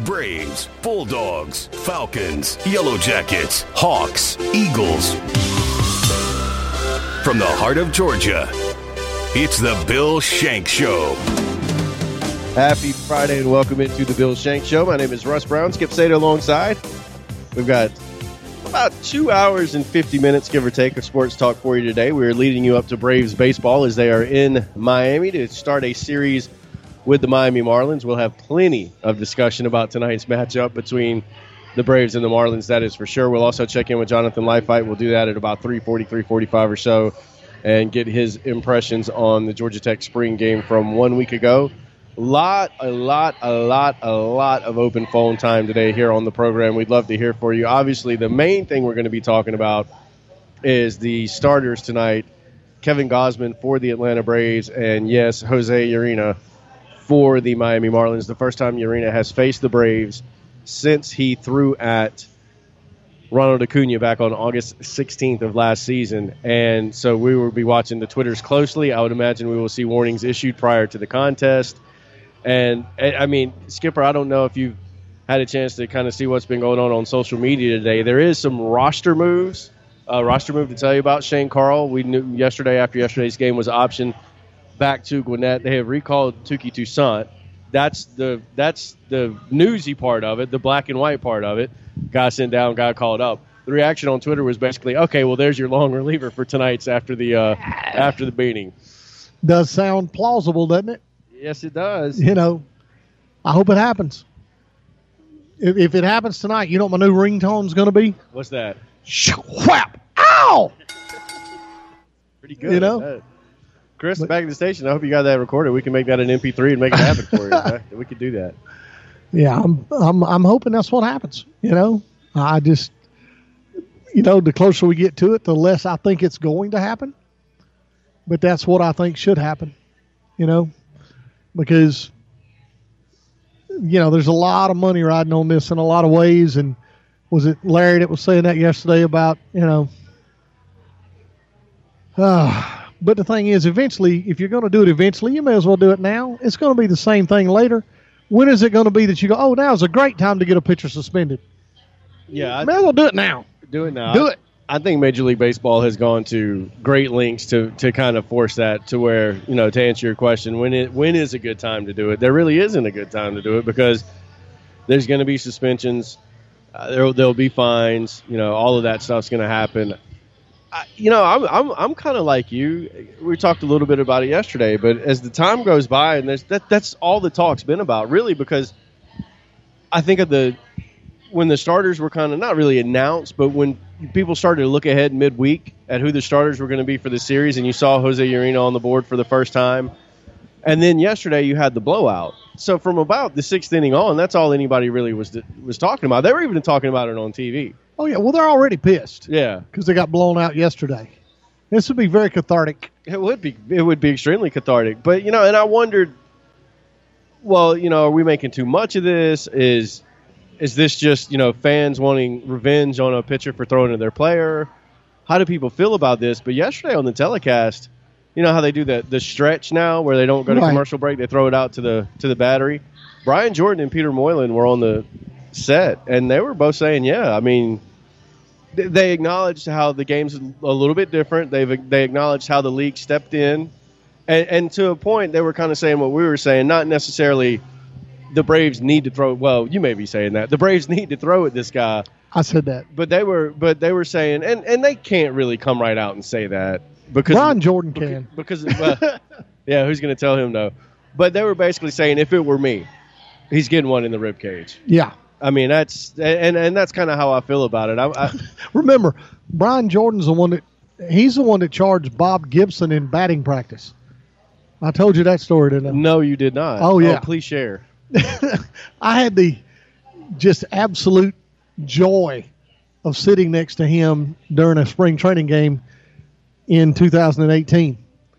Braves, Bulldogs, Falcons, Yellow Jackets, Hawks, Eagles. From the heart of Georgia, it's the Bill Shank Show. Happy Friday and welcome into the Bill Shank Show. My name is Russ Brown. Skip Sato alongside. We've got about 2 hours and 50 minutes, give or take, of sports talk for you today. We're leading you up to Braves baseball as they are in Miami to start a series with the Miami Marlins. We'll have plenty of discussion about tonight's matchup between the Braves and the Marlins, that is for sure. We'll also check in with Jonathan Leifheit. We'll do that at about 3:40, 3:45 or so, and get his impressions on the Georgia Tech spring game from 1 week ago. A lot of open phone time today here on the program. We'd love to hear for you. Obviously, the main thing we're going to be talking about is the starters tonight. Kevin Gausman for the Atlanta Braves, and yes, Jose Urena for the Miami Marlins. The first time Urena has faced the Braves since he threw at Ronald Acuna back on August 16th of last season. And so we will be watching the Twitters closely. I would imagine we will see warnings issued prior to the contest. And, I mean, Skipper, I don't know if you've had a chance to kind of see what's been going on social media today. There is some roster moves. Roster move to tell you about. Shane Carl, we knew yesterday after yesterday's game was optioned back to Gwinnett. They have recalled Touki Toussaint. That's the newsy part of it, the black and white part of it. Got sent down, got called up. The reaction on Twitter was basically, okay, well, there's your long reliever for tonight's after the beating. Does sound plausible, doesn't it? Yes, it does. You know, I hope it happens. If it happens tonight, you know what my new ringtone's going to be? What's that? Whap! Ow! Pretty good. You know? Chris, back at the station, I hope you got that recorded. We can make that an MP3 and make it happen for you. Right? We could do that. Yeah, I'm hoping that's what happens. You know, I just, you know, the closer we get to it, the less I think it's going to happen. But that's what I think should happen. You know, because, you know, there's a lot of money riding on this in a lot of ways. And was it Larry that was saying that yesterday about, you know, but the thing is, eventually, if you're going to do it eventually, you may as well do it now. It's going to be the same thing later. When is it going to be that you go, oh, now's a great time to get a pitcher suspended? Yeah. May as well do it now. Do it now. Do it. I think Major League Baseball has gone to great lengths to kind of force that to where, you know, to answer your question, when is a good time to do it? There really isn't a good time to do it because there's going to be suspensions. There'll be fines. You know, all of that stuff's going to happen. I'm kind of like you. We talked a little bit about it yesterday, but as the time goes by, and that's all the talk's been about, really, because I think when the starters were kind of not really announced, but when people started to look ahead midweek at who the starters were going to be for the series, and you saw Jose Urena on the board for the first time, and then yesterday you had the blowout. So from about the sixth inning on, that's all anybody really was talking about. They were even talking about it on TV. Oh, yeah. Well, they're already pissed. Yeah. Because they got blown out yesterday. This would be very cathartic. It would be extremely cathartic. But, you know, and I wondered, well, you know, are we making too much of this? Is this just, you know, fans wanting revenge on a pitcher for throwing to their player? How do people feel about this? But yesterday on the telecast, you know how they do the stretch now where they don't go to commercial break, they throw it out to the battery. Brian Jordan and Peter Moylan were on the set, and they were both saying, yeah, I mean, they acknowledged how the game's a little bit different. They acknowledged how the league stepped in. And to a point, they were kind of saying what we were saying, not necessarily the Braves need to throw. Well, you may be saying that. The Braves need to throw at this guy. I said that. But they were saying, and they can't really come right out and say that. Because Ron Jordan can. Because yeah, who's going to tell him no? But they were basically saying, if it were me, he's getting one in the ribcage. Yeah. I mean, that's kind of how I feel about it. I remember, Brian Jordan's the one that charged Bob Gibson in batting practice. I told you that story, didn't I? No, you did not. Oh, yeah. Please share. I had the just absolute joy of sitting next to him during a spring training game in 2018.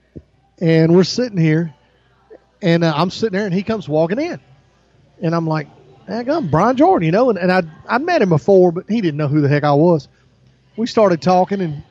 And we're sitting here, and I'm sitting there, and he comes walking in. And I'm like, I'm Brian Jordan, you know, and I'd met him before, but he didn't know who the heck I was. We started talking, and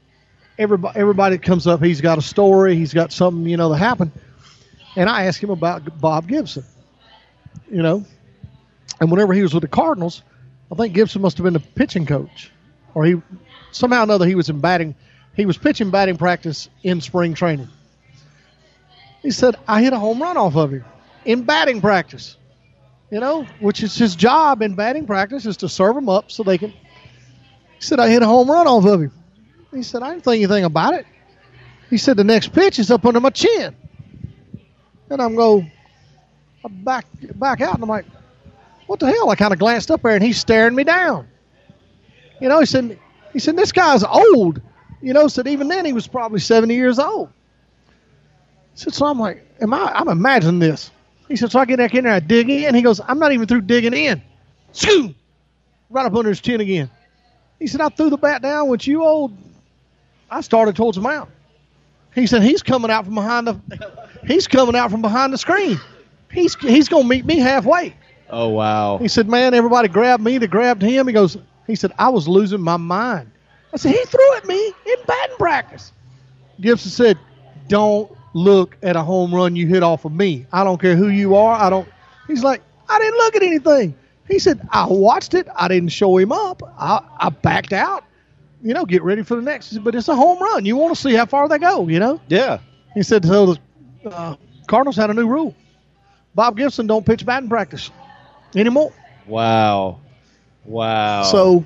everybody that comes up, he's got a story, he's got something, you know, that happened. And I asked him about Bob Gibson, you know. And whenever he was with the Cardinals, I think Gibson must have been the pitching coach. Or he somehow or another he was in batting. He was pitching batting practice in spring training. He said, I hit a home run off of him in batting practice. Which is his job in batting practice is to serve them up so they can. He said, I hit a home run off of him. He said, I didn't think anything about it. He said, the next pitch is up under my chin. And I back out, and I'm like, what the hell? I kind of glanced up there, and he's staring me down. He said, this guy's old. Said even then he was probably 70 years old. He said, so I'm like, I'm imagining this. He said, so I get back in there, I dig in. He goes, I'm not even through digging in. Shoo! Right up under his chin again. He said, I threw the bat down with you old. I started towards the mound. He said, he's coming out from behind the screen. He's going to meet me halfway. Oh, wow. He said, man, everybody grabbed me. They grabbed him. He said, I was losing my mind. I said, he threw at me in batting practice. Gibson said, don't look at a home run you hit off of me. I don't care who you are. He's like, I didn't look at anything. He said, I watched it. I didn't show him up. I backed out. Get ready for the next. He said, but it's a home run. You want to see how far they go, Yeah. He said, so the Cardinals had a new rule. Bob Gibson don't pitch batting practice anymore. Wow. So,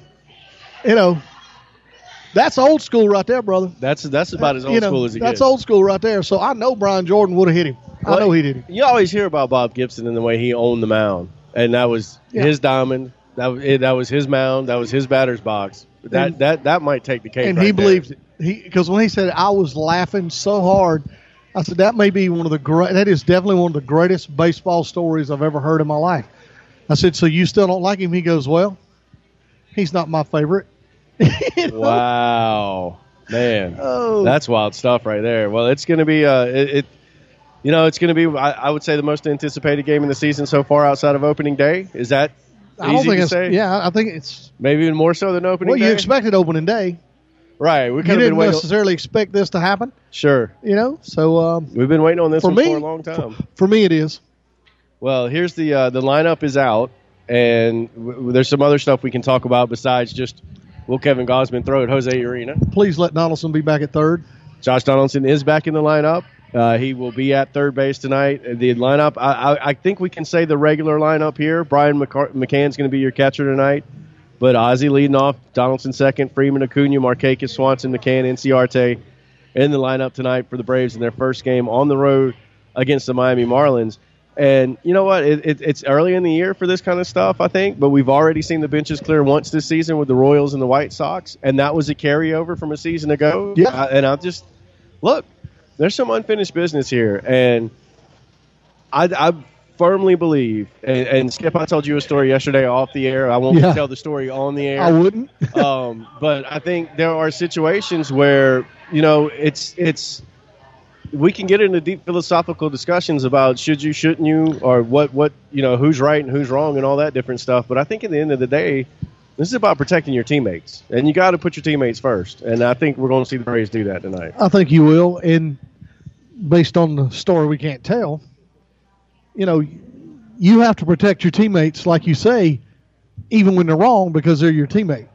that's old school right there, brother. That's about as old school as it gets. That's old school right there. So I know Brian Jordan would have hit him. I know he did him. You always hear about Bob Gibson and the way he owned the mound, and that was his diamond. That was his mound. That was his batter's box. That might take the cake. And right he there. believed it. Because when he said it, I was laughing so hard. I said that may be that is definitely one of the greatest baseball stories I've ever heard in my life. I said, so you still don't like him? He goes, well, he's not my favorite. Wow, man, that's wild stuff right there. Well, it's going to be it's going to be I would say the most anticipated game in the season so far outside of opening day. Is that easy to say? Yeah, I think it's maybe even more so than opening day. Well, you expected opening day. Right, you didn't necessarily expect this to happen. Sure, so we've been waiting on this for a long time. For me, it is. Well, here's the lineup is out, and there's some other stuff we can talk about besides just will Kevin Gausman throw at Jose Urena. Please let Donaldson be back at third. Josh Donaldson is back in the lineup. He will be at third base tonight. The lineup, I think we can say the regular lineup here. Brian McCann's going to be your catcher tonight. But Ozzie leading off, Donaldson second, Freeman, Acuna, Markakis, Swanson, McCann, Inciarte in the lineup tonight for the Braves in their first game on the road against the Miami Marlins. And you know what? It's early in the year for this kind of stuff, I think, but we've already seen the benches clear once this season with the Royals and the White Sox, and that was a carryover from a season ago. Yeah. And I'll just look, there's some unfinished business here, and I firmly believe, and Skip, I told you a story yesterday off the air. I won't tell the story on the air. I wouldn't. But I think there are situations where, it's we can get into deep philosophical discussions about should you, shouldn't you, or what who's right and who's wrong and all that different stuff. But I think at the end of the day, this is about protecting your teammates, and you got to put your teammates first. And I think we're going to see the Braves do that tonight. I think you will, and based on the story we can't tell, you have to protect your teammates, like you say, even when they're wrong, because they're your teammate.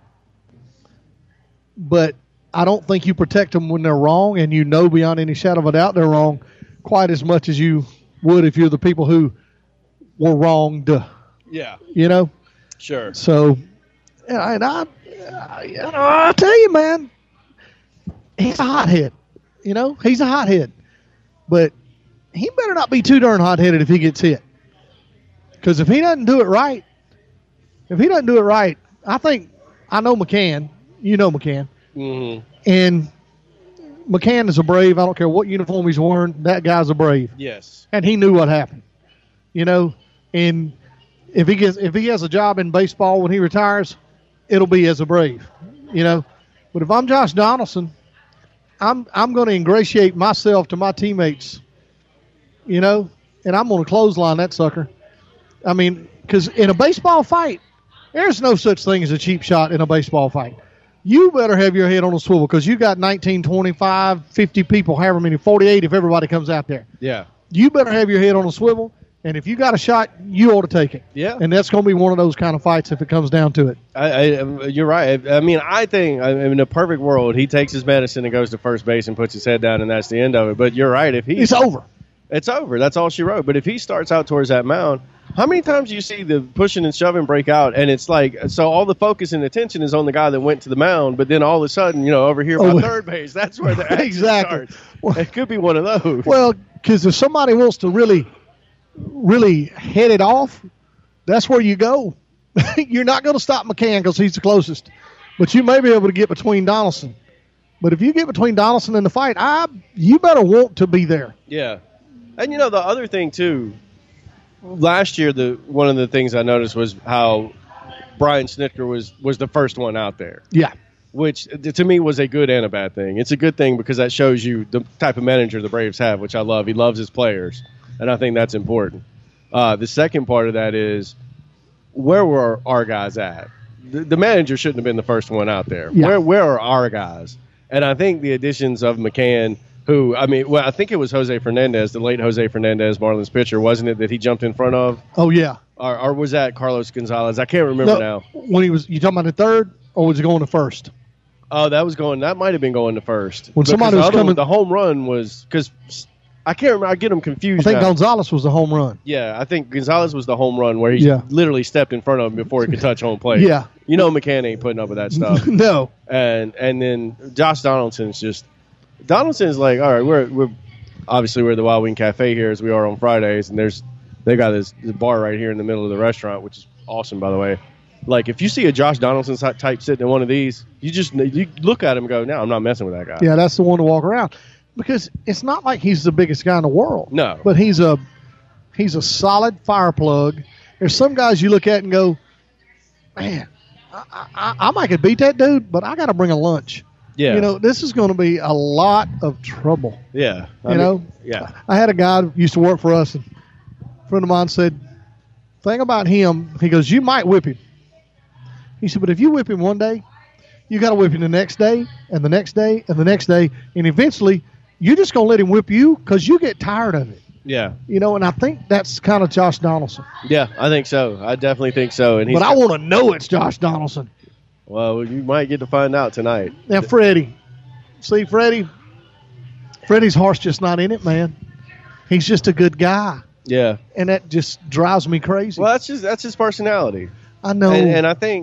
But I don't think you protect them when they're wrong, and beyond any shadow of a doubt they're wrong quite as much as you would if you're the people who were wronged. Yeah. Sure. So, and I tell you, man, he's a hothead. He's a hothead. But he better not be too darn hot-headed if he gets hit. Because if he doesn't do it right, I know McCann. You know McCann. Mm-hmm. And McCann is a Brave. I don't care what uniform he's wearing. That guy's a Brave. Yes. And he knew what happened. And if he has a job in baseball when he retires, it'll be as a Brave. But if I'm Josh Donaldson, I'm going to ingratiate myself to my teammates. And I'm going to clothesline that sucker. I mean, because in a baseball fight, there's no such thing as a cheap shot in a baseball fight. You better have your head on a swivel because you got 19, 25, 50 people, however many, 48 if everybody comes out there. Yeah. You better have your head on a swivel. And if you got a shot, you ought to take it. Yeah. And that's going to be one of those kind of fights if it comes down to it. You're right. I mean, I think in a perfect world, he takes his medicine and goes to first base and puts his head down, and that's the end of it. But you're right. It's over. It's over. That's all she wrote. But if he starts out towards that mound, how many times do you see the pushing and shoving break out? And it's like, so all the focus and attention is on the guy that went to the mound, but then all of a sudden, over here by third base, that's where the action starts. Well, it could be one of those. Well, because if somebody wants to really head it off, that's where you go. You're not going to stop McCann because he's the closest. But you may be able to get between Donaldson. But if you get between Donaldson and the fight, you better want to be there. Yeah. And, the other thing, too, last year, one of the things I noticed was how Brian Snitker was the first one out there. Yeah. Which, to me, was a good and a bad thing. It's a good thing because that shows you the type of manager the Braves have, which I love. He loves his players, and I think that's important. The second part of that is, where were our guys at? The manager shouldn't have been the first one out there. Yeah. Where are our guys? And I think the additions of McCann, who, I think it was Jose Fernandez, the late Jose Fernandez, Marlins pitcher, wasn't it, that he jumped in front of? Oh, yeah. Or was that Carlos Gonzalez? I can't remember now. When you talking about the third, or was he going to first? Oh, that might have been going to first. When somebody was coming, the home run was, because I can't remember. I get them confused. I think Gonzalez was the home run. Yeah, I think Gonzalez was the home run where he literally stepped in front of him before he could touch home plate. Yeah. McCann ain't putting up with that stuff. No. And then Josh Donaldson's like, all right, we're obviously we're at the Wild Wing Cafe here as we are on Fridays, and they got this bar right here in the middle of the restaurant, which is awesome, by the way. Like, if you see a Josh Donaldson type sitting in one of these, you look at him and go, no, I'm not messing with that guy. Yeah, that's the one to walk around. Because it's not like he's the biggest guy in the world. No. But he's a solid fire plug. There's some guys you look at and go, man, I might could beat that dude, but I got to bring a lunch. Yeah. This is going to be a lot of trouble. Yeah. Yeah. I had a guy who used to work for us, and a friend of mine said, thing about him, he goes, you might whip him. He said, but if you whip him one day, you got to whip him the next day and the next day and the next day, and eventually you're just going to let him whip you because you get tired of it. Yeah. And I think that's kind of Josh Donaldson. Yeah, I think so. I definitely think so. But I want to know it's Josh Donaldson. Well, you might get to find out tonight. Now, Freddie. See, Freddie's heart's just not in it, man. He's just a good guy. Yeah. And that just drives me crazy. Well, that's his personality. I know. And I think,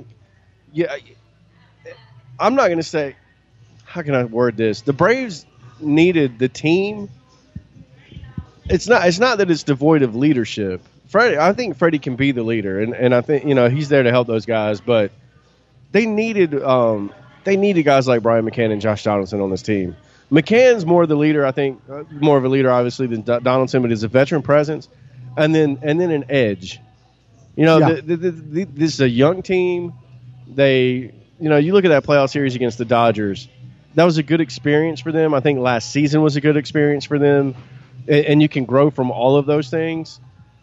I'm not going to say, how can I word this? The Braves needed the team. It's not that it's devoid of leadership. I think Freddie can be the leader, and I think he's there to help those guys. But they needed guys like Brian McCann and Josh Donaldson on this team. McCann's more the leader, I think, more of a leader obviously than Donaldson, but he's a veteran presence, and then an edge. This is a young team. You look at that playoff series against the Dodgers. That was a good experience for them. I think last season was a good experience for them. And you can grow from all of those things.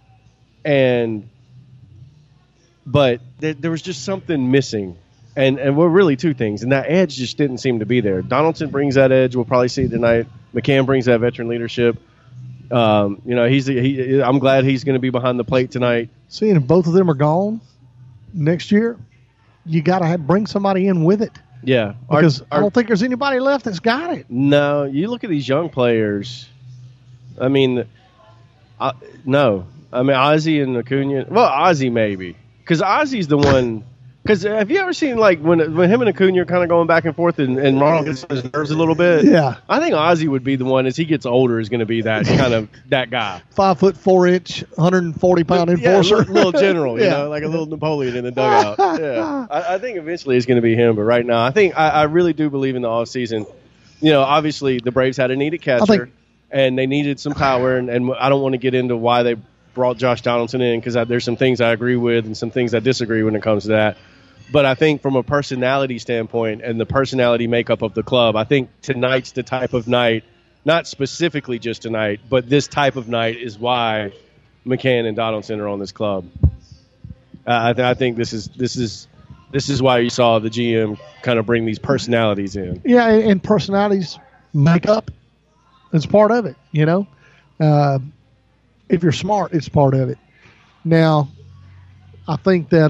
But there was just something missing. And we're really two things. And that edge just didn't seem to be there. Donaldson brings that edge. We'll probably see it tonight. McCann brings that veteran leadership. I'm glad he's going to be behind the plate tonight. See, and if both of them are gone next year, you got to bring somebody in with it. Yeah. Because I don't think there's anybody left that's got it. No. You look at these young players. I mean, no. I mean, Ozzie and Acuna. Well, Ozzie maybe. Because Ozzie's the one. Because have you ever seen, like, when him and Acuna are kind of going back and forth and Ronald gets on his nerves a little bit? Yeah. I think Ozzie would be the one, as he gets older, is going to be that kind of that guy. 5'4", 140-pound enforcer. Yeah, little general, like a little Napoleon in the dugout. Yeah. I think eventually it's going to be him, but right now, I really do believe in the offseason. Obviously the Braves had a needed catcher, and they needed some power, and I don't want to get into why they brought Josh Donaldson in, because there's some things I agree with and some things I disagree when it comes to that. But I think from a personality standpoint and the personality makeup of the club, I think tonight's the type of night, not specifically just tonight, but this type of night is why McCann and Donaldson are on this club. I think this is why you saw the GM kind of bring these personalities in. Yeah, and personalities make up is part of it, if you're smart, it's part of it. Now, I think that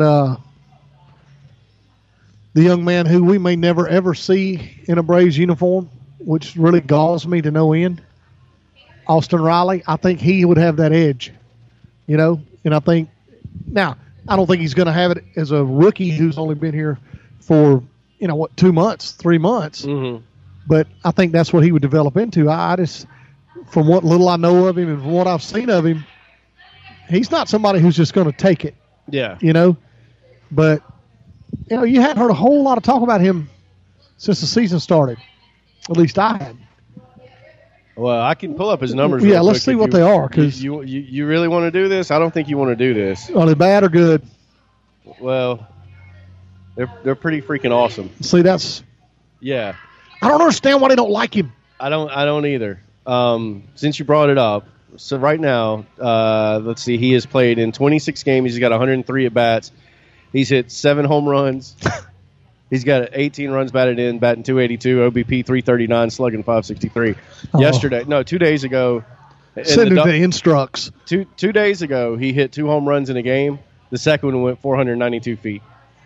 the young man who we may never, ever see in a Braves uniform, which really galls me to no end, Austin Riley, I think he would have that edge, you know. And I think now I don't think he's going to have it as a rookie who's only been here for 2 months, 3 months. Mm-hmm. But I think that's what he would develop into. I just, from what little I know of him and from what I've seen of him, he's not somebody who's just going to take it. Yeah. But you hadn't heard a whole lot of talk about him since the season started. At least I had. Well, I can pull up his numbers. Yeah, let's see what they are. Cause you really want to do this? I don't think you want to do this. Are they bad or good? Well, they're pretty freaking awesome. See, that's. Yeah. I don't understand why they don't like him. I don't either. Since you brought it up, so right now, let's see, he has played in 26 games. He's got 103 at bats. He's hit 7 home runs. He's got 18 runs batted in, batting .282, OBP .339, slugging .563. Oh. 2 days ago. Send him to instructs. 2 days ago, he hit 2 home runs in a game. The second one went 492 feet.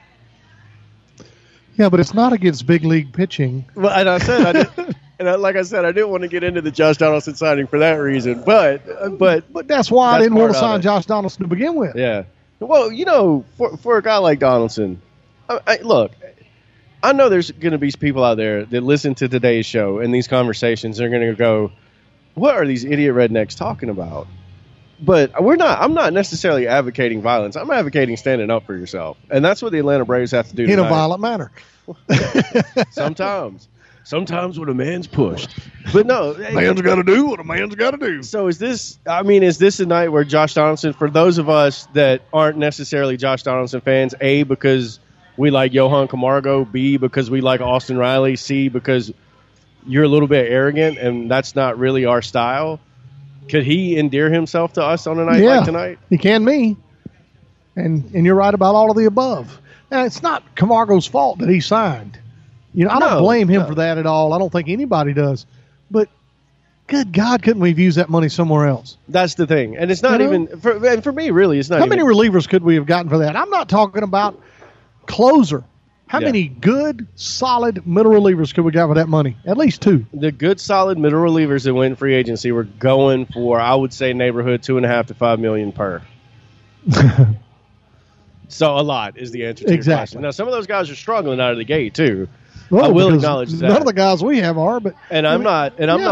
Yeah, but it's not against big league pitching. Well, and I said I did, like I said, I didn't want to get into the Josh Donaldson signing for that reason. But that's why I didn't want to sign Josh Donaldson to begin with. Yeah. Well, for a guy like Donaldson, look, I know there's going to be people out there that listen to today's show and these conversations. They're going to go, "What are these idiot rednecks talking about?" But I'm not necessarily advocating violence. I'm advocating standing up for yourself. And that's what the Atlanta Braves have to do in tonight. a violent manner. Sometimes when a man's pushed. But no. Man's got to do what a man's got to do. So is this a night where Josh Donaldson, for those of us that aren't necessarily Josh Donaldson fans, A, because we like Johan Camargo, B, because we like Austin Riley, C, because you're a little bit arrogant and that's not really our style, could he endear himself to us on a night like tonight? He can me. And you're right about all of the above. Now, it's not Camargo's fault that he signed. I don't blame him for that at all. I don't think anybody does. But good God, couldn't we have used that money somewhere else? That's the thing. And it's not even for me, really, it's not How many relievers could we have gotten for that? I'm not talking about closer. How many good, solid middle relievers could we got for that money? At least 2. The good, solid middle relievers that went free agency were going for, I would say, neighborhood $2.5 to $5 million per. So a lot is the answer to your question. Now, some of those guys are struggling out of the gate too. Well, I will acknowledge that. None of the guys we have are, but I'm not.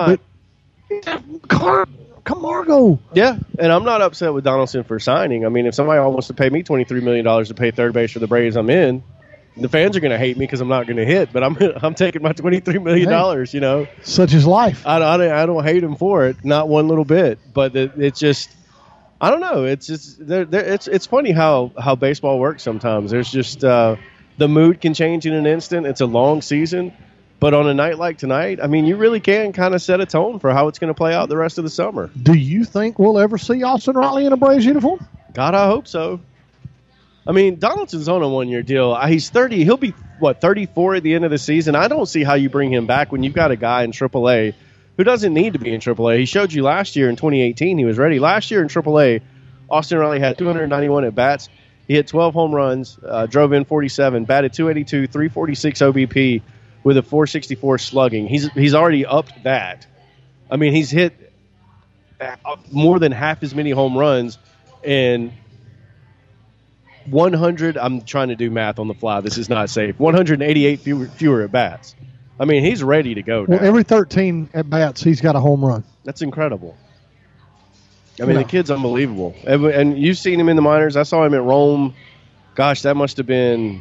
Camargo. Yeah, and I'm not upset with Donaldson for signing. I mean, if somebody wants to pay me $23 million to play third base for the Braves, I'm in. The fans are going to hate me because I'm not going to hit, but I'm taking my $23 million. Such is life. I don't hate him for it, not one little bit. But it's just, I don't know. It's just it's funny how baseball works sometimes. There's just the mood can change in an instant. It's a long season, but on a night like tonight, I mean, you really can kind of set a tone for how it's going to play out the rest of the summer. Do you think we'll ever see Austin Riley in a Braves uniform? God, I hope so. I mean, Donaldson's on a one-year deal. He's 30. He'll be, 34 at the end of the season? I don't see how you bring him back when you've got a guy in AAA who doesn't need to be in AAA. He showed you last year in 2018 he was ready. Last year in AAA, Austin Riley had 291 at-bats. He hit 12 home runs, drove in 47, batted .282, 346 OBP with a .464 slugging. He's already upped that. I mean, he's hit more than half as many home runs and 100, I'm trying to do math on the fly. This is not safe. 188 fewer at-bats. I mean, he's ready to go now. Well, every 13 at-bats, he's got a home run. That's incredible. I mean, the kid's unbelievable. And you've seen him in the minors. I saw him at Rome. Gosh, that must have been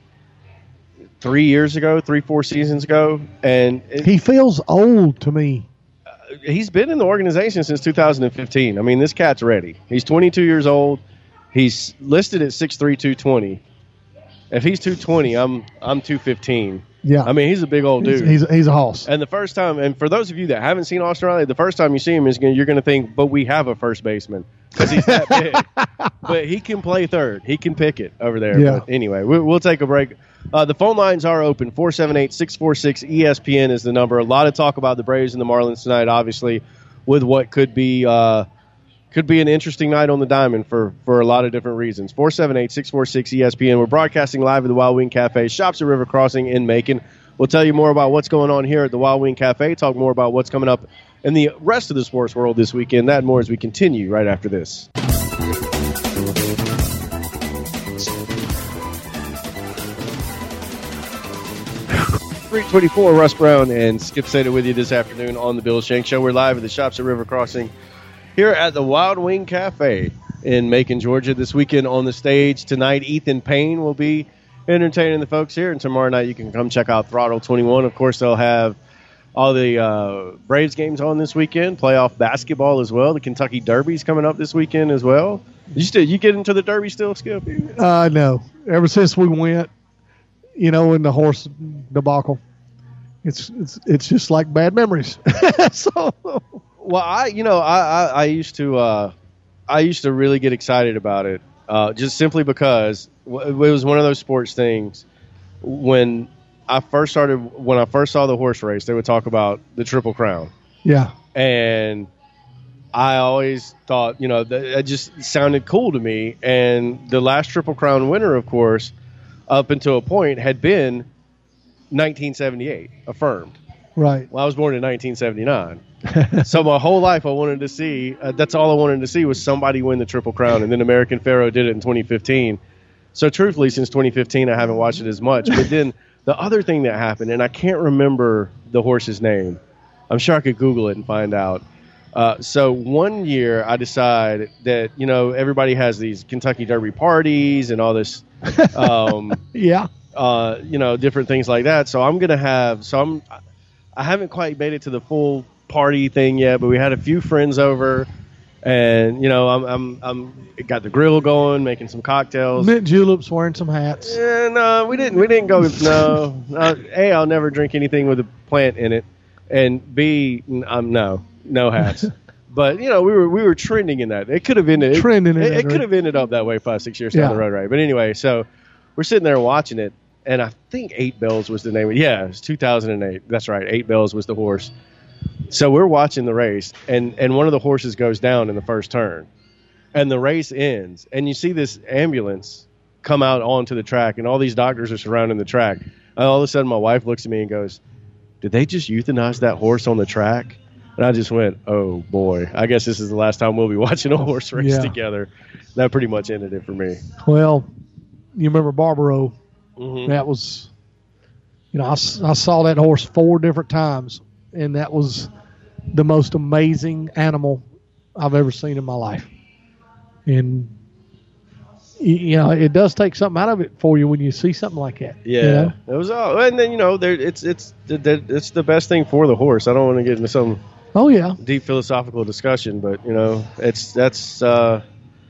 4 seasons ago. And he feels old to me. He's been in the organization since 2015. I mean, this cat's ready. He's 22 years old. He's listed at 6'3", 220. If he's 220, I'm 215. Yeah. I mean, he's a big old dude. He's a hoss. And the first time, and for those of you that haven't seen Austin Riley, the first time you see him, you're going to think, but we have a first baseman because he's that big. But he can play third. He can pick it over there. Yeah. But anyway, we'll take a break. The phone lines are open. 478-646-ESPN is the number. A lot of talk about the Braves and the Marlins tonight, obviously, with what could be could be an interesting night on the diamond for a lot of different reasons. 478-646-ESPN. We're broadcasting live at the Wild Wing Cafe, shops at River Crossing in Macon. We'll tell you more about what's going on here at the Wild Wing Cafe, talk more about what's coming up in the rest of the sports world this weekend. That and more as we continue right after this. 324, Russ Brown and Skip Sater with you this afternoon on the Bill Shank Show. We're live at the shops at River Crossing here at the Wild Wing Cafe in Macon, Georgia. This weekend on the stage tonight, Ethan Payne will be entertaining the folks here, and tomorrow night you can come check out Throttle 21. Of course, they'll have all the Braves games on this weekend, playoff basketball as well. The Kentucky Derby's coming up this weekend as well. You get into the Derby still, Skip? No. Ever since we went, in the horse debacle, it's just like bad memories. So, well, I used to really get excited about it, just simply because it was one of those sports things. When I first saw the horse race, they would talk about the Triple Crown. Yeah, and I always thought, that just sounded cool to me. And the last Triple Crown winner, of course, up until a point, had been 1978, affirmed. Right. Well, I was born in 1979. So my whole life I wanted to see, that's all I wanted to see was somebody win the Triple Crown. And then American Pharoah did it in 2015. So truthfully, since 2015, I haven't watched it as much. But then the other thing that happened, and I can't remember the horse's name. I'm sure I could Google it and find out. So one year I decided that, everybody has these Kentucky Derby parties and all this, yeah, different things like that. So I'm going to have, I haven't quite made it to the full party thing yet, but we had a few friends over and, I'm got the grill going, making some cocktails. Mint juleps, wearing some hats. Yeah, no, we didn't go with, no. A, I'll never drink anything with a plant in it. And B, no hats. But we were trending in that. It could have ended. It could have ended up that way 5-6 years down the road, right? But anyway, so we're sitting there watching it, and I think 8 Bells was the name. Yeah, it was 2008. That's right. 8 Bells was the horse. So we're watching the race, and one of the horses goes down in the first turn, and the race ends, and you see this ambulance come out onto the track, and all these doctors are surrounding the track. And all of a sudden, my wife looks at me and goes, "Did they just euthanize that horse on the track?" And I just went, oh, boy, I guess this is the last time we'll be watching a horse race together. That pretty much ended it for me. Well, you remember Barbaro? Mm-hmm. That was, I saw that horse 4 different times, and that was the most amazing animal I've ever seen in my life. And, it does take something out of it for you when you see something like that. Yeah. It was all, and then, it's the best thing for the horse. I don't want to get into some deep philosophical discussion, but that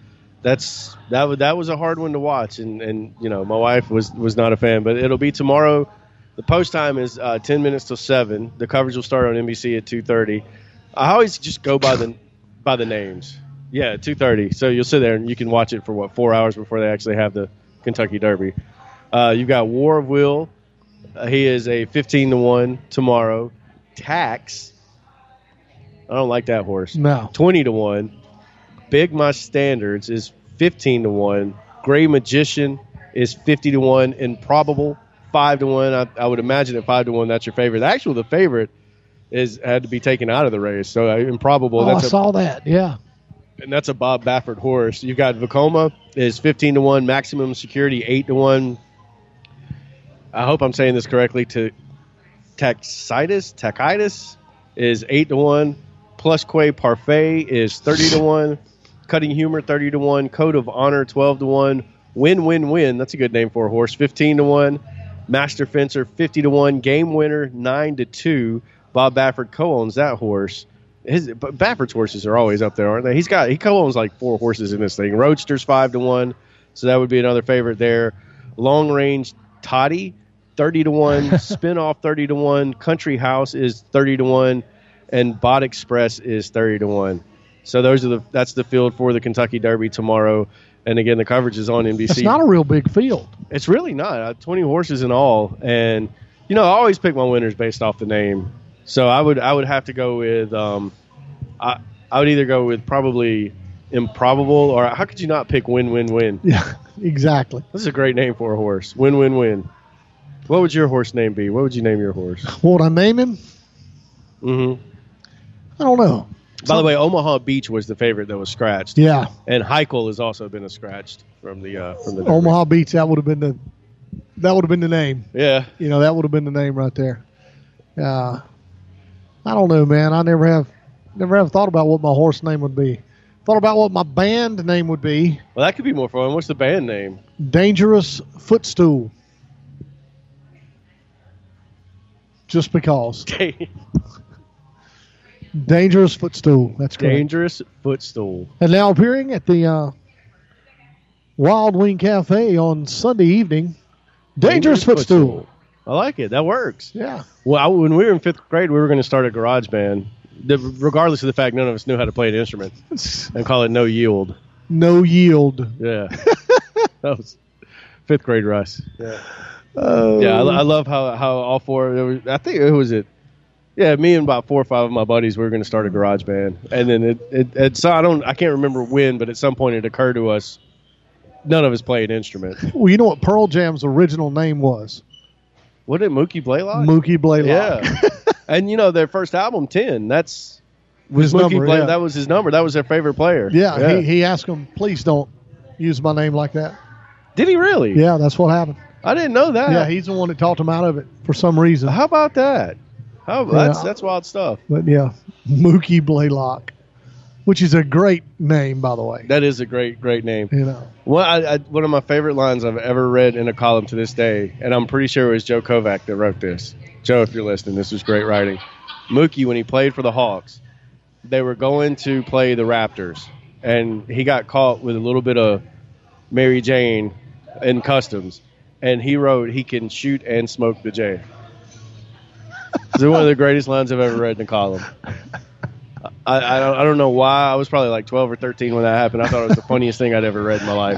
was a hard one to watch, and my wife was not a fan. But it'll be tomorrow. The post time is 10 minutes till 7. The coverage will start on NBC at 2:30. I always just go by the names. Yeah, 2:30. So you'll sit there and you can watch it for 4 hours before they actually have the Kentucky Derby. You've got War of Will. He is a 15-1 tomorrow. Tax. I don't like that horse. No. 20-1. Big My Standards is 15-1. Gray Magician is 50-1. Improbable 5-1. I would imagine at 5-1 that's your favorite. Actually, the favorite had to be taken out of the race. So Improbable. I saw that. Yeah. And that's a Bob Baffert horse. You've got Vekoma is 15-1. Maximum Security 8-1. I hope I'm saying this correctly. Tacitus is 8-1. Plusquay Parfait is 30-1. Cutting Humor 30-1. Code of Honor 12-1. Win. That's a good name for a horse. 15-1. Master Fencer 50-1. Game Winner 9-2. Bob Baffert co-owns that horse. Baffert's horses are always up there, aren't they? He co-owns like 4 horses in this thing. Roadster's 5-1, so that would be another favorite there. Long Range Toddy 30-1. Spinoff 30-1. Country House is 30-1, and Bot Express is 30-1. So that's the field for the Kentucky Derby tomorrow. And again, the coverage is on NBC. It's not a real big field. It's really not. 20 horses in all, and I always pick my winners based off the name. So I would have to go with I would either go with probably improbable, or how could you not pick win-win-win? Yeah, exactly. This is a great name for a horse. Win-win-win. What would your horse name be? What would you name your horse? What would I name him? Mm-hmm. I don't know. By the way, Omaha Beach was the favorite that was scratched. Yeah. And Heichel has also been scratched from the Derby. Omaha Beach. That would have been the name. Yeah. You know, that would have been the name right there. I don't know, man. I never have thought about what my horse name would be. Thought about what my band name would be. Well, that could be more fun. What's the band name? Dangerous Footstool. Just because. Dangerous Footstool. That's correct. Dangerous Footstool. And now appearing at the Wild Wing Cafe on Sunday evening, Dangerous Footstool. I like it. That works. Yeah. Well, when we were in 5th grade, we were going to start a garage band, regardless of the fact none of us knew how to play an instrument, and call it No Yield. No Yield. Yeah. That was 5th grade Russ. Yeah. Yeah, I love how all four. I think it was it. Yeah, me and about 4 or 5 of my buddies, we were going to start a garage band, and then I can't remember when, but at some point it occurred to us, none of us played an instrument. Well, you know what Pearl Jam's original name was? What did Mookie Blaylock? Mookie Blaylock. Yeah, and their first album, 10. That was his Mookie number. Blaylock. Yeah. That was his number. That was their favorite player. Yeah. He asked him, please don't use my name like that. Did he really? Yeah, that's what happened. I didn't know that. Yeah, he's the one that talked him out of it for some reason. How about that? That's wild stuff. But yeah, Mookie Blaylock, which is a great name, by the way. That is a great name. Well, one of my favorite lines I've ever read in a column to this day, and I'm pretty sure it was Joe Kovac that wrote this. Joe, if you're listening, this was great writing. Mookie, when he played for the Hawks, they were going to play the Raptors, and he got caught with a little bit of Mary Jane in customs, and he wrote, "He can shoot and smoke the J." It's one of the greatest lines I've ever read in a column. I don't know why. I was probably like 12 or 13 when that happened. I thought it was the funniest thing I'd ever read in my life.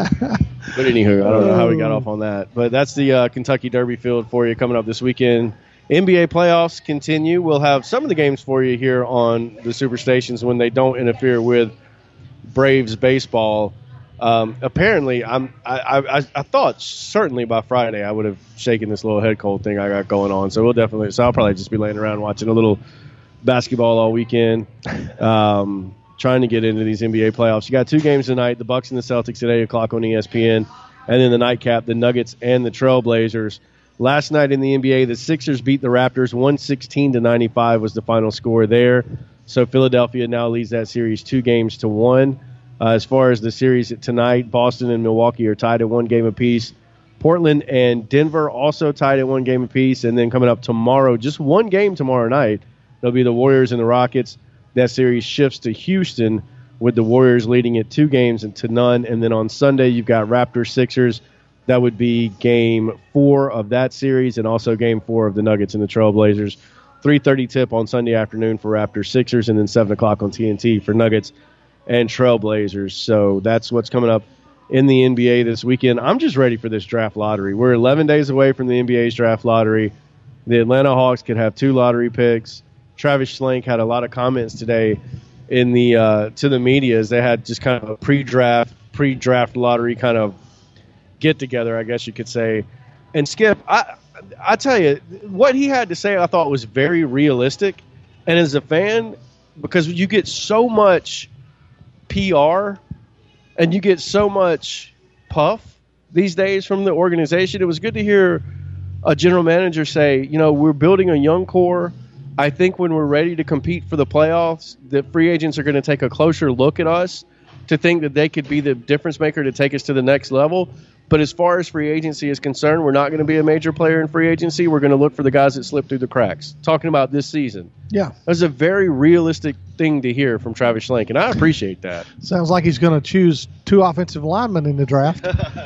But anywho, I don't know how we got off on that. But that's the Kentucky Derby field for you coming up this weekend. NBA playoffs continue. We'll have some of the games for you here on the Superstations when they don't interfere with Braves baseball. Apparently, I thought certainly by Friday I would have shaken this little head cold thing I got going on. So I'll probably just be laying around watching a little basketball all weekend, trying to get into these NBA playoffs. You got 2 games tonight: the Bucks and the Celtics at 8 o'clock on ESPN, and then the nightcap, the Nuggets and the Trailblazers. Last night in the NBA, the Sixers beat the Raptors 116-95 was the final score there. So Philadelphia now leads that series 2-1. As far as the series tonight, Boston and Milwaukee are tied at 1 game apiece. Portland and Denver also tied at 1 game apiece. And then coming up tomorrow, just 1 game tomorrow night, it'll be the Warriors and the Rockets. That series shifts to Houston with the Warriors leading it 2-0. And then on Sunday, you've got Raptors-Sixers. That would be game 4 of that series and also game 4 of the Nuggets and the Trailblazers. 3:30 tip on Sunday afternoon for Raptors-Sixers, and then 7 o'clock on TNT for Nuggets and Trailblazers. So that's what's coming up in the NBA this weekend. I'm just ready for this draft lottery. We're 11 days away from the NBA's draft lottery. The Atlanta Hawks could have 2 lottery picks. Travis Schlenk had a lot of comments today in the to the media as they had just kind of a pre-draft lottery kind of get-together, I guess you could say. And Skip, I tell you, what he had to say I thought was very realistic. And as a fan, because you get so much PR and you get so much puff these days from the organization, it was good to hear a general manager say, we're building a young core. I think when we're ready to compete for the playoffs, the free agents are going to take a closer look at us to think that they could be the difference maker to take us to the next level. But as far as free agency is concerned, we're not going to be a major player in free agency. We're going to look for the guys that slip through the cracks. Talking about this season. Yeah. That's a very realistic thing to hear from Travis Schlenk, and I appreciate that. Sounds like he's going to choose 2 offensive linemen in the draft.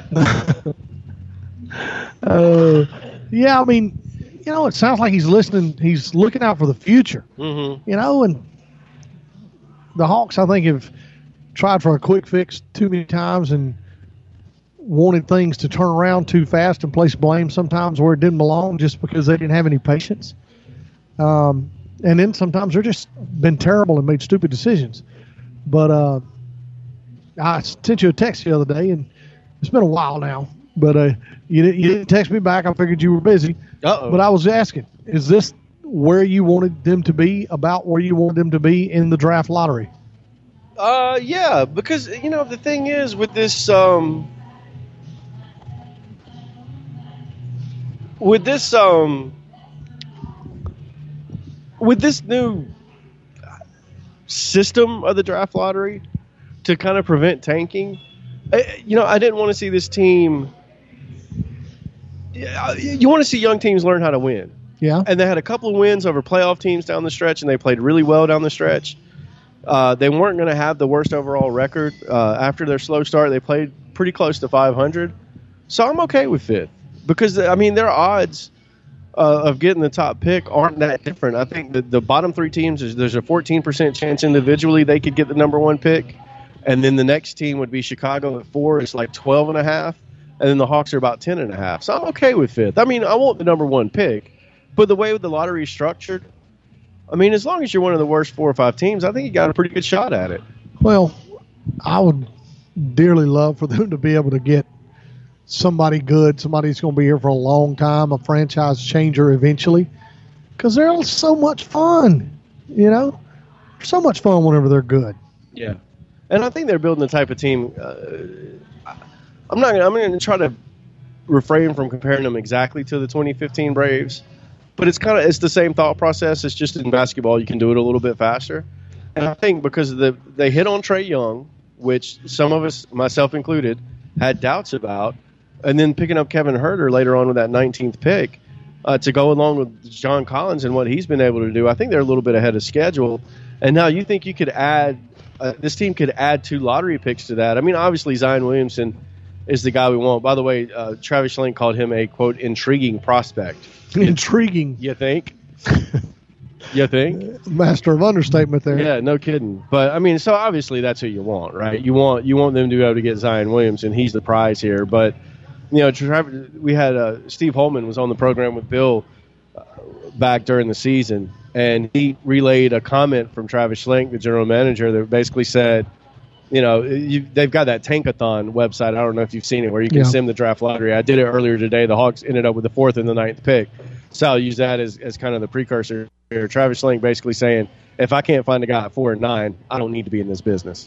Yeah, I mean, it sounds like he's listening. He's looking out for the future. Mm-hmm. And the Hawks, I think, have tried for a quick fix too many times and wanted things to turn around too fast and place blame sometimes where it didn't belong just because they didn't have any patience. And then sometimes they're just been terrible and made stupid decisions. But I sent you a text the other day, and it's been a while now. But you didn't text me back. I figured you were busy. Uh-oh. But I was asking, is this where you wanted them to be, about where you wanted them to be in the draft lottery? Yeah, because, the thing is with this new system of the draft lottery to kind of prevent tanking, I didn't want to see this team. You want to see young teams learn how to win. Yeah. And they had a couple of wins over playoff teams down the stretch, and they played really well down the stretch. They weren't going to have the worst overall record after their slow start. They played pretty close to 500. So I'm okay with fifth because, their odds of getting the top pick aren't that different. I think the bottom three teams, there's a 14% chance individually they could get the number one pick. And then the next team would be Chicago at 4. It's like 12.5. And then the Hawks are about 10.5. So I'm okay with fifth. I want the number one pick. But the way the lottery is structured, as long as you're one of the worst 4 or 5 teams, I think you got a pretty good shot at it. Well, I would dearly love for them to be able to get somebody good, somebody who's going to be here for a long time, a franchise changer eventually, because they're so much fun, so much fun whenever they're good. Yeah. And I think they're building the type of team. I'm going to try to refrain from comparing them exactly to the 2015 Braves, but it's the same thought process. It's just in basketball you can do it a little bit faster. And I think because they hit on Trae Young, which some of us, myself included, had doubts about, and then picking up Kevin Huerter later on with that 19th pick to go along with John Collins and what he's been able to do, I think they're a little bit ahead of schedule. And now you think you could add this team could add 2 lottery picks to that. Obviously Zion Williamson is the guy we want. By the way, Travis Schlenk called him a, quote, intriguing prospect. Intriguing. You think? You think? Master of understatement there. Yeah, no kidding. But, so obviously that's who you want, right? You want them to be able to get Zion Williamson. He's the prize here. But, we had Steve Holman was on the program with Bill back during the season, and he relayed a comment from Travis Schlenk, the general manager, that basically said, they've got that Tankathon website. I don't know if you've seen it, where you can sim the draft lottery. I did it earlier today. The Hawks ended up with the 4th and the 9th pick. So I'll use that as kind of the precursor here. Travis Schlenk basically saying, if I can't find a guy at 4 and 9, I don't need to be in this business.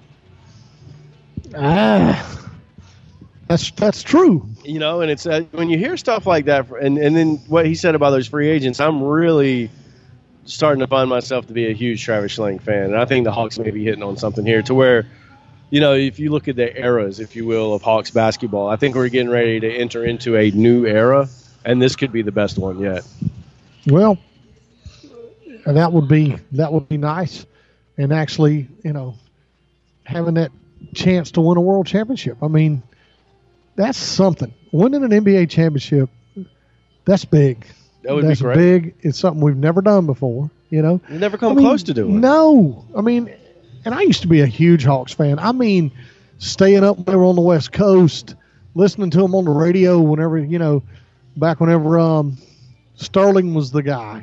That's true. And it's when you hear stuff like that, and then what he said about those free agents, I'm really starting to find myself to be a huge Travis Schlenk fan. And I think the Hawks may be hitting on something here to where, if you look at the eras, if you will, of Hawks basketball, I think we're getting ready to enter into a new era, and this could be the best one yet. Well, that would be nice. And actually, having that chance to win a world championship. That's something. Winning an NBA championship, that's big. That would be great. Big. It's something we've never done before. You never come close to doing it. No. And I used to be a huge Hawks fan. Staying up when they were on the West Coast, listening to them on the radio whenever, back whenever Sterling was the guy,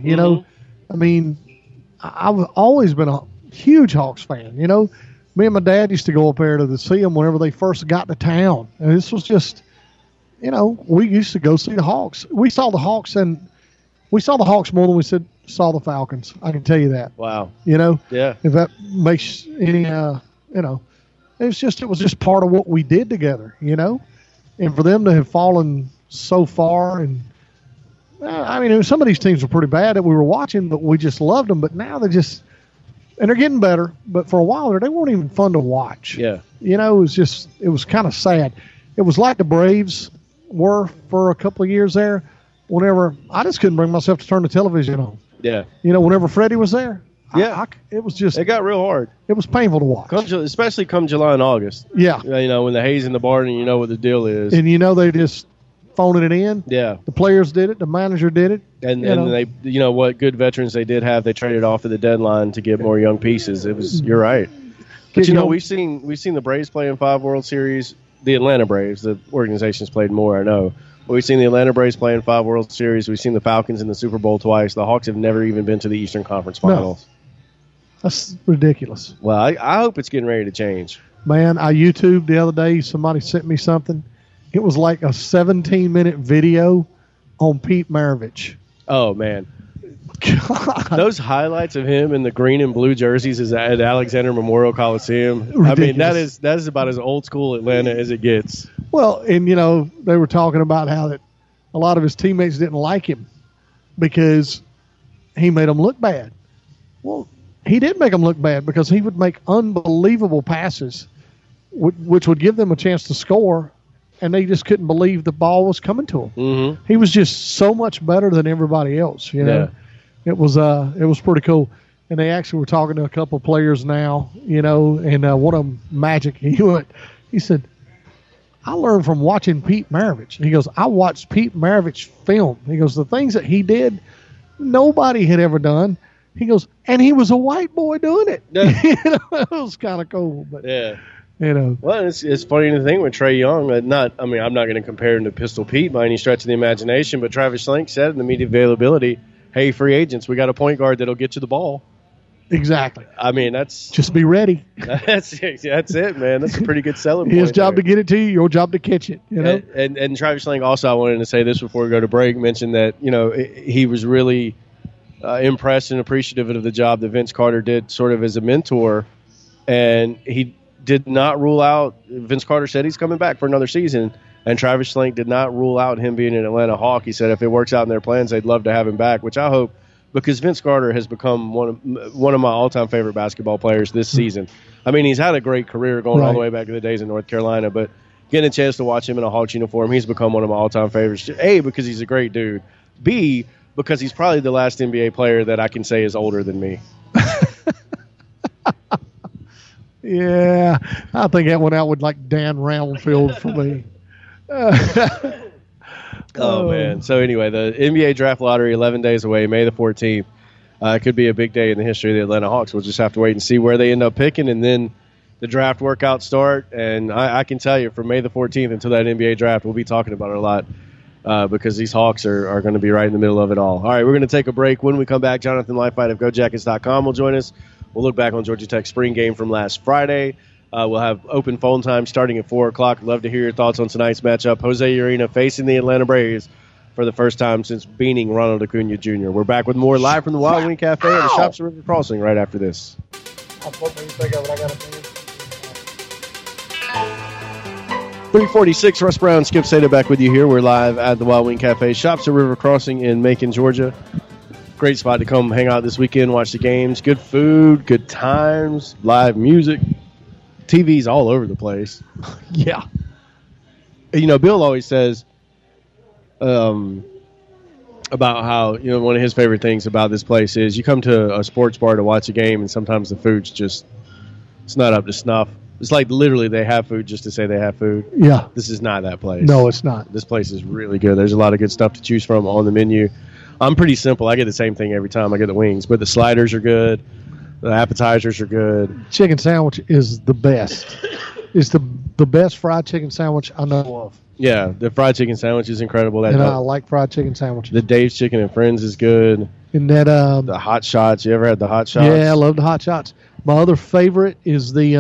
I've always been a huge Hawks fan, Me and my dad used to go up there to see them whenever they first got to town. And this was just, we used to go see the Hawks. We saw the Hawks more than we saw the Falcons. I can tell you that. Wow. Yeah. If that makes any, it was just part of what we did together, and for them to have fallen so far. And some of these teams were pretty bad that we were watching, but we just loved them. But now they're getting better. But for a while they weren't even fun to watch. Yeah. It was kind of sad. It was like the Braves were for a couple of years there. Whenever I just couldn't bring myself to turn the television on. Yeah. Whenever Freddie was there. Yeah. It got real hard. It was painful to watch. Especially come July and August. Yeah. When the hay's in the barn and you know what the deal is. And they just phoning it in. Yeah. The players did it. The manager did it. And they, what good veterans they did have. They traded off at the deadline to get more young pieces. You're right. But we've seen the Braves play in 5 World Series. The Atlanta Braves, the organization's played more, I know. But we've seen the Atlanta Braves play in 5 World Series. We've seen the Falcons in the Super Bowl twice. The Hawks have never even been to the Eastern Conference Finals. No. That's ridiculous. Well, I hope it's getting ready to change. Man, I YouTubed the other day. Somebody sent me something. It was like a 17-minute video on Pete Maravich. Oh, man. God. Those highlights of him in the green and blue jerseys is at Alexander Memorial Coliseum. Ridiculous. I mean, that is about as old school Atlanta as it gets. Well, and, they were talking about how that a lot of his teammates didn't like him because he made them look bad. Well, he did make them look bad because he would make unbelievable passes, which would give them a chance to score, and they just couldn't believe the ball was coming to him. Mm-hmm. He was just so much better than everybody else. Yeah. It was pretty cool. And they actually were talking to a couple of players now, and one of them, Magic, he said, I learned from watching Pete Maravich. He goes, I watched Pete Maravich film. He goes, the things that he did, nobody had ever done. He goes, and he was a white boy doing it. Yeah. It was kind of cool. But, Yeah. Well, it's funny to think with Trae Young. I'm not going to compare him to Pistol Pete by any stretch of the imagination, but Travis Schlenk said in the media availability, hey, free agents, we got a point guard that'll get you the ball. Exactly. I mean, that's just be ready. That's it, man. That's a pretty good selling point. His job to get it to you, your job to catch it. And Travis Schlenk also, I wanted to say this before we go to break, mentioned that he was really impressed and appreciative of the job that Vince Carter did, sort of as a mentor, and he did not rule out. Vince Carter said he's coming back for another season, and Travis Schlenk did not rule out him being an Atlanta Hawk. He said if it works out in their plans, they'd love to have him back, which I hope. Because Vince Carter has become one of my all-time favorite basketball players this season. I mean, he's had a great career going all the way back to the days in North Carolina, but getting a chance to watch him in a Hawks uniform, he's become one of my all-time favorites. A, because he's a great dude. B, because he's probably the last NBA player that I can say is older than me. Yeah, I think that went out with like Dan Roundfield for me. Oh, man. So, anyway, the NBA draft lottery, 11 days away, May the 14th. It could be a big day in the history of the Atlanta Hawks. We'll just have to wait and see where they end up picking, and then the draft workouts start. And I can tell you, from May the 14th until that NBA draft, we'll be talking about it a lot because these Hawks are going to be right in the middle of it all. All right, we're going to take a break. When we come back, Jonathan Leifheit of GoJackets.com will join us. We'll look back on Georgia Tech's spring game from last Friday. We'll have open phone time starting at 4 o'clock. Love to hear your thoughts on tonight's matchup. Jose Urena facing the Atlanta Braves for the first time since beating Ronald Acuna Jr. We're back with more live from the Wild Wing Cafe at the Shops at River Crossing right after this. 346, Russ Brown, Skip Sada back with you here. We're live at the Wild Wing Cafe, Shops at River Crossing in Macon, Georgia. Great spot to come hang out this weekend, watch the games. Good food, good times, live music. TV's all over the place. Yeah. Bill always says about how, one of his favorite things about this place is you come to a sports bar to watch a game and sometimes the food's just, it's not up to snuff. It's like literally they have food just to say they have food. Yeah. This is not that place. No, it's not. This place is really good. There's a lot of good stuff to choose from on the menu. I'm pretty simple. I get the same thing every time. I get the wings, but the sliders are good. The appetizers are good. Chicken sandwich is the best. It's the best fried chicken sandwich I know of. Yeah, the fried chicken sandwich is incredible. And I like fried chicken sandwiches. The Dave's Chicken and Friends is good. And that the hot shots. You ever had the hot shots? Yeah, I love the hot shots. My other favorite is the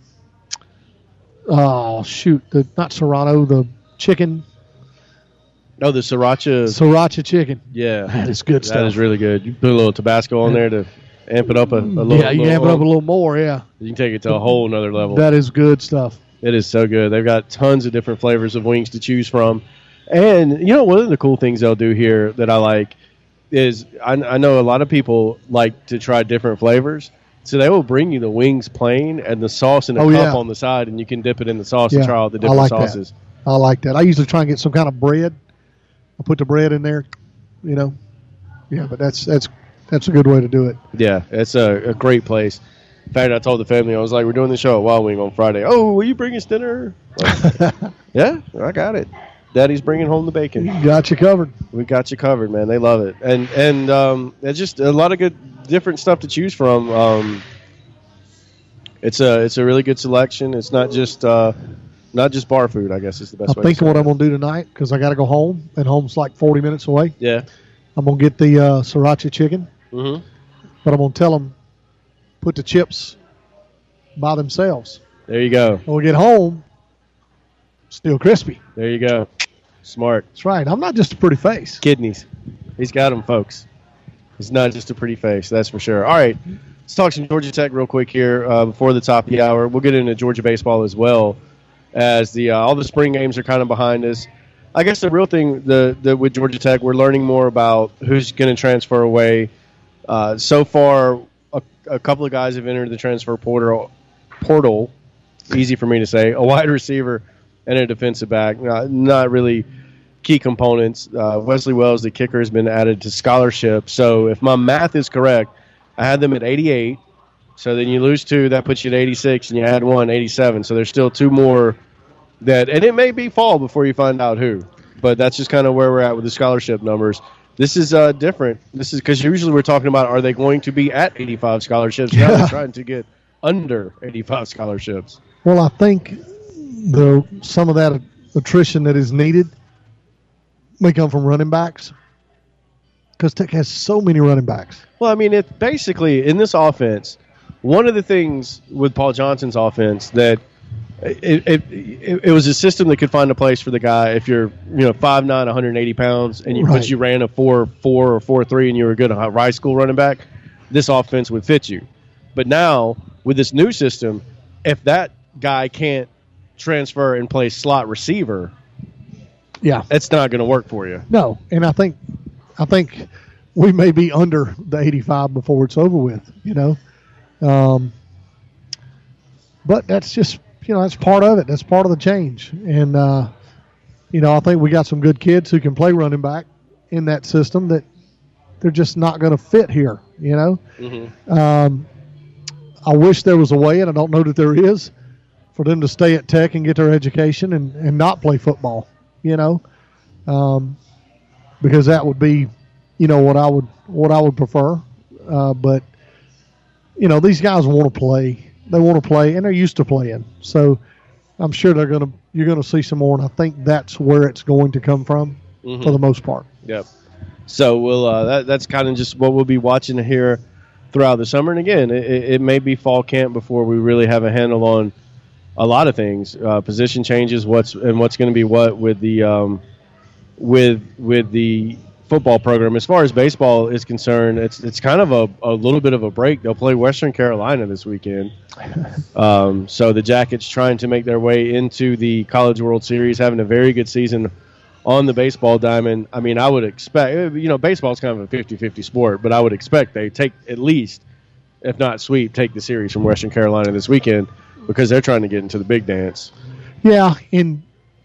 not Serrano, the chicken. Oh, the Sriracha chicken. Yeah, that is good stuff. That is really good. You put a little Tabasco on there to amp it up a little. Yeah, you can amp it up a little more. Yeah, you can take it to a whole nother level. That is good stuff. It is so good. They've got tons of different flavors of wings to choose from. And, one of the cool things they'll do here that I like is I know a lot of people like to try different flavors. So they will bring you the wings plain and the sauce in a cup on the side, and you can dip it in the sauce and try all the different sauces. I like that. I usually try and get some kind of bread. I put the bread in there, Yeah, but that's a good way to do it. Yeah, it's a great place. In fact, I told the family, I was like, we're doing the show at Wild Wing on Friday. Oh, will you bring us dinner? Like, yeah, I got it. Daddy's bringing home the bacon. Got you covered. We got you covered, man. They love it. And it's just a lot of good different stuff to choose from. It's a really good selection. It's not just bar food, I guess is the best way to say it. I think what I'm going to do tonight, because I got to go home, and home's like 40 minutes away. Yeah. I'm going to get the sriracha chicken. Mm-hmm. But I'm going to tell them, put the chips by themselves. There you go. When we get home, still crispy. There you go. Smart. That's right. I'm not just a pretty face. Kidneys. He's got them, folks. It's not just a pretty face, that's for sure. All right, let's talk some Georgia Tech real quick here before the top of the hour. We'll get into Georgia baseball as well, as all the spring games are kind of behind us. I guess the real thing with Georgia Tech, we're learning more about who's going to transfer away. So far, a couple of guys have entered the transfer portal. Easy for me to say. A wide receiver and a defensive back. Not really key components. Wesley Wells, the kicker, has been added to scholarship. So if my math is correct, I had them at 88. So then you lose 2, that puts you at 86, and you add 1, 87. So there's still 2 more and it may be fall before you find out who. But that's just kind of where we're at with the scholarship numbers. This is different. This is because usually we're talking about, are they going to be at 85 scholarships? Now they're trying to get under 85 scholarships. Well, I think some of that attrition that is needed may come from running backs, because Tech has so many running backs. Well, I mean, it's basically in this offense, one of the things with Paul Johnson's offense that it was a system that could find a place for the guy if you're 5'9", 180 pounds, and you ran a 4.4 or 4.3 and you were a good high school running back. This offense would fit you. But now with this new system, if that guy can't transfer and play slot receiver, it's not going to work for you. No, and I think we may be under the 85 before it's over with. But that's just that's part of it. That's part of the change. And I think we got some good kids who can play running back in that system that they're just not going to fit here. Mm-hmm. I wish there was a way, and I don't know that there is, for them to stay at Tech and get their education and not play football. Because that would be, what I would prefer. But these guys want to play. They want to play, and they're used to playing. So I'm sure you're going to see some more, and I think that's where it's going to come from for the most part. Yep. So we'll that's kind of just what we'll be watching here throughout the summer. And again, it may be fall camp before we really have a handle on a lot of things, position changes, what's going to be what with the with the football program. As far as baseball is concerned, it's kind of a little bit of a break. They'll play Western Carolina this weekend. So the Jackets trying to make their way into the College World Series, having a very good season on the baseball diamond. I mean, I would expect, baseball is kind of a 50-50 sport, but I would expect they take at least, if not sweep, take the series from Western Carolina this weekend, because they're trying to get into the big dance. Yeah, and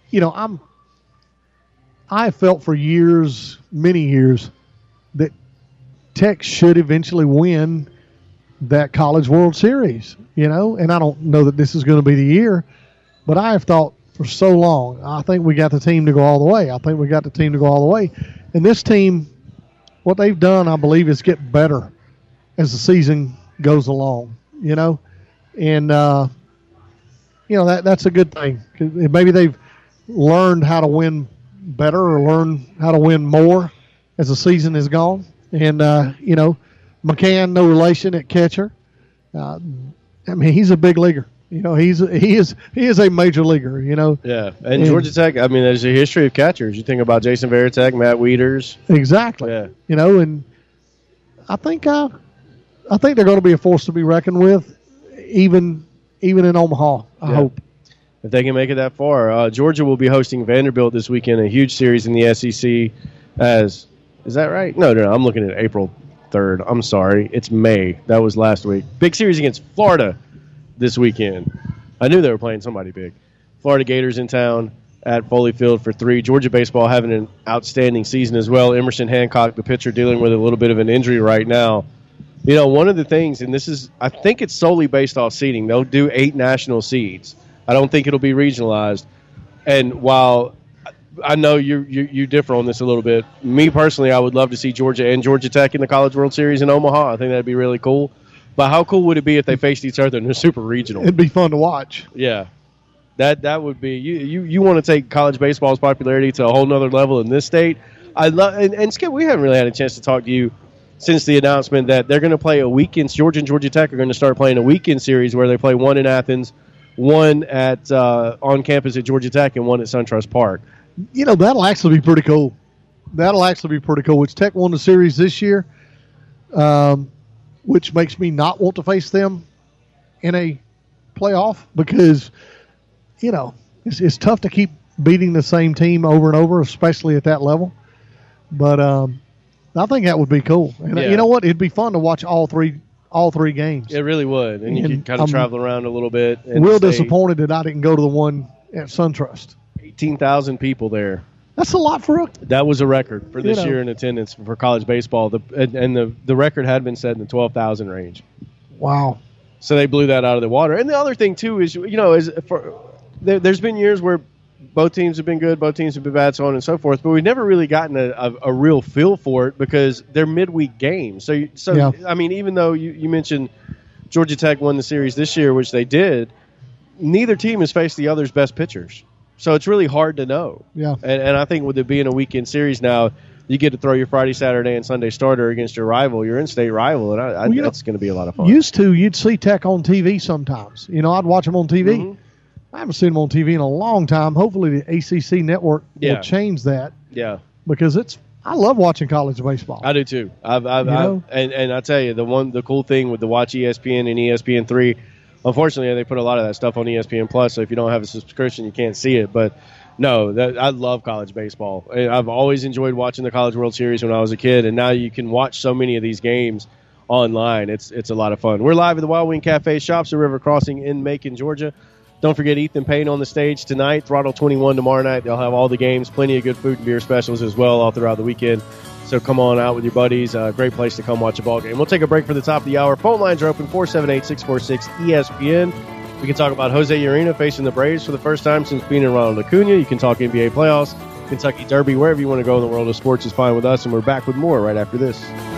I felt for years, many years, that Tech should eventually win that College World Series, and I don't know that this is going to be the year, but I have thought for so long, I think we got the team to go all the way. And this team, what they've done, I believe, is get better as the season goes along, and that's a good thing. Maybe they've learned how to win better or learn how to win more as the season has gone. And, McCann, no relation at catcher. He's a big leaguer. He is a major leaguer, Yeah, and Georgia Tech, there's a history of catchers. You think about Jason Varitek, Matt Wieters. Exactly. Yeah. And I think they're going to be a force to be reckoned with, even in Omaha, I hope. If they can make it that far. Georgia will be hosting Vanderbilt this weekend, a huge series in the SEC. Is that right? No, I'm looking at April 3rd. I'm sorry. It's May. That was last week. Big series against Florida this weekend. I knew they were playing somebody big. Florida Gators in town at Foley Field for 3. Georgia baseball having an outstanding season as well. Emerson Hancock, the pitcher, dealing with a little bit of an injury right now. One of the things, and I think it's solely based off seeding. They'll do 8 national seeds. I don't think it'll be regionalized. And while I know you differ on this a little bit, me personally, I would love to see Georgia and Georgia Tech in the College World Series in Omaha. I think that'd be really cool. But how cool would it be if they faced each other in a super regional? It'd be fun to watch. Yeah. That would be you want to take college baseball's popularity to a whole nother level in this state. I love and Skip, we haven't really had a chance to talk to you since the announcement that they're going to play a weekend. Georgia and Georgia Tech are going to start playing a weekend series where they play one in Athens, one at on campus at Georgia Tech and one at SunTrust Park. You know, that'll actually be pretty cool. Which Tech won the series this year, which makes me not want to face them in a playoff because, you know, it's tough to keep beating the same team over and over, especially at that level. But I think that would be cool. And you know what? It'd be fun to watch all three games. It really would. And you could kind of travel around a little bit. Real disappointed that I didn't go to the one at SunTrust. 18,000 people there. That's a lot for That was a record for this year in attendance for college baseball. The record had been set in the 12,000 range. Wow. So they blew that out of the water. And the other thing, too, is, you know, there's been years where both teams have been good, both teams have been bad, so on and so forth. But we've never really gotten a real feel for it because they're midweek games. So I mean, even though you mentioned Georgia Tech won the series this year, which they did, neither team has faced the other's best pitchers. So it's really hard to know. Yeah. And I think with it being a weekend series now, you get to throw your Friday, Saturday, and Sunday starter against your rival, your in-state rival, and that's going to be a lot of fun. You'd see Tech on TV sometimes. You know, I'd watch them on TV. Mm-hmm. I haven't seen them on TV in a long time. Hopefully the ACC network will change that. Yeah. Because I love watching college baseball. I do too. And I tell you, the cool thing with the Watch ESPN and ESPN3, unfortunately they put a lot of that stuff on ESPN Plus, so if you don't have a subscription you can't see it. But no, I love college baseball. I've always enjoyed watching the College World Series when I was a kid, and now you can watch so many of these games online. It's a lot of fun. We're live at the Wild Wing Cafe Shops at River Crossing in Macon, Georgia. Don't forget Ethan Payne on the stage tonight, Throttle 21 tomorrow night. They'll have all the games, plenty of good food and beer specials as well all throughout the weekend. So come on out with your buddies. Great place to come watch a ball game. We'll take a break for the top of the hour. Phone lines are open, 478-646-ESPN. We can talk about Jose Urena facing the Braves for the first time since being in Ronald Acuna. You can talk NBA playoffs, Kentucky Derby, wherever you want to go in the world of sports is fine with us. And we're back with more right after this.